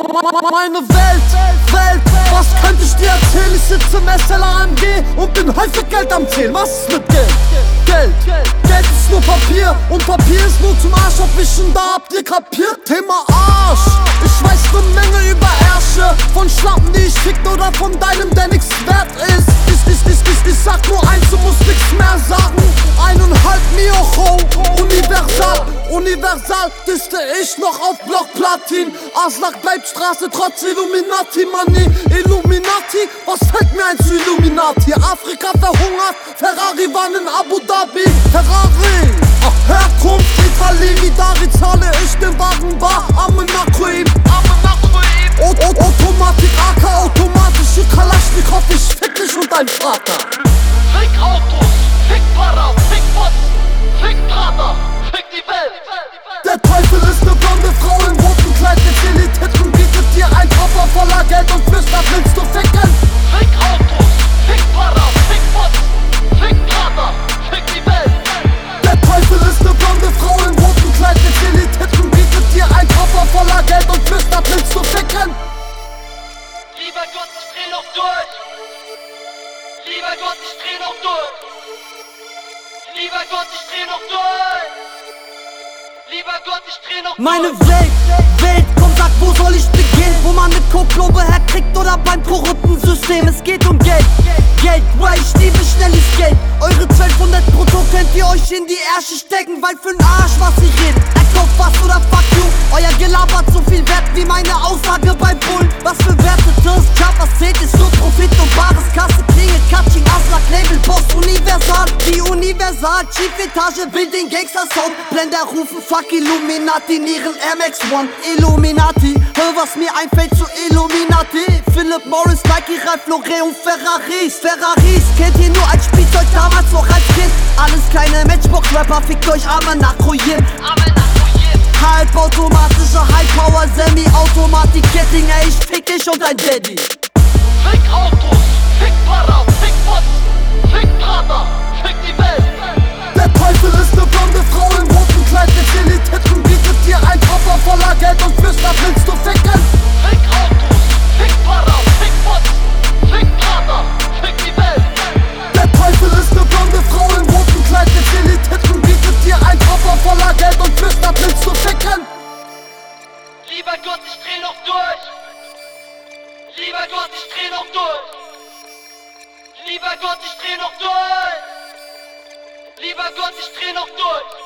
Meine Welt, was könnte ich dir erzählen? Ich sitze im SLAMG und bin häufig Geld am Zählen. Was ist mit Geld? Geld ist nur Papier und Papier ist nur zum Arsch abwischen. Da habt ihr kapiert? Thema Arsch. Ich weiß ne Menge über Ärsche, von Schlampen, die ich fickt oder von deinem, der nix wert ist. Ich sag nur eins, du musst nix mehr sagen. 1,5 Mio, Universal, disste ich noch auf Blockplatin. Aslak bleibt Straße trotz Illuminati, Money, Illuminati. Was fällt mir ein zu Illuminati? Afrika verhungert, Ferrari waren in Abu Dhabi. Ferrari, Herkunft Italien, Dari zahle ich den Wagen bar. Amenakuim, Automatik, AK, automatische Kalaschnikow. Ich fick dich und dein Vater. Fick Autos, fick Para, fick Bots, fick Prada, fick die Welt. Der Teufel ist ne blonde Frau im roten Kleid mit Titten, bietet dir ein Koffer voller Geld und flüstert, willst du ficken? Fick Autos, fick Para, fick Bots, fick Prada, fick die Welt. Der Teufel ist ne blonde Frau im roten Kleid mit Titten, bietet dir ein Koffer voller Geld und flüstert, willst du ficken? Lieber Gott, ich dreh noch durch. Lieber Gott, ich dreh noch durch. Lieber Gott, ich dreh noch durch. Lieber Gott, ich dreh noch durch. Meine Welt, komm sag, wo soll ich beginnen? Wo man ne Koklobe herkriegt oder beim korrupten System. Es geht um Geld, weil ich liebe schnelles Geld. Eure 1200 brutto könnt ihr euch in die Ärsche stecken, weil für'n Arsch was ich red. Kauft was oder fuck you. Euer Gelaber hat so viel Wert wie meine Aussage beim Bullen. Was für Werte Thirst, Job, was zählt ist nur Profit und Bares. Kasse, Klinge, Katsching, Aslak, Label, Boss, Universal. Die Universal, Chief Etage, will den Gangster-Sound. Blender rufen, fuck Illuminati, Nieren, Air Max One. Illuminati, hör was mir einfällt zu Illuminati. Philip Morris, Nike, Ralph Lauren und Ferraris. Kennt ihr nur als Spielzeug, damals noch als Kind. Alles kleine Matchbox-Rapper, fickt euch Amenakuim. Halbautomatische High-Power, Semi-Automatik, Ketting, ey, ich fick dich und dein Daddy. Fick Autos, fick Para, fick Bots, fick Prada, fick die Welt. Der Teufel ist ne blonde Frau im roten Kleid mit Titten, bietet dir ein Koffer voller Geld und flüstert, willst du ficken? Fick Autos, fick Para, fick Bots, fick Prada, fick die Welt. Der Teufel ist ne blonde Frau im roten Kleid mit Titten, bietet dir ein Koffer voller Geld und flüstert, willst du ficken? Lieber Gott, ich dreh noch durch. Lieber Gott, ich dreh noch durch. Lieber Gott, ich dreh noch durch. Lieber Gott, ich dreh noch durch.